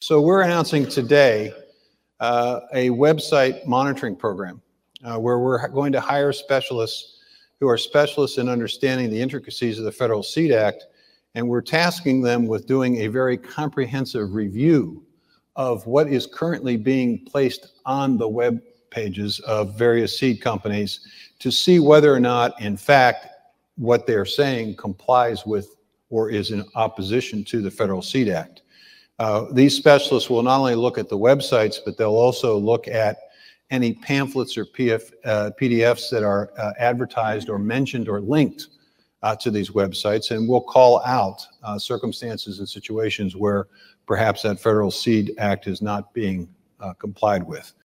So we're announcing today a website monitoring program where we're going to hire specialists who are specialists in understanding the intricacies of the Federal Seed Act, and we're tasking them with doing a very comprehensive review of what is currently being placed on the web pages of various seed companies to see whether or not, in fact, what they're saying complies with or is in opposition to the Federal Seed Act. These specialists will not only look at the websites, but they'll also look at any pamphlets or PDFs that are advertised or mentioned or linked to these websites, and we'll call out circumstances and situations where perhaps that Federal Seed Act is not being complied with.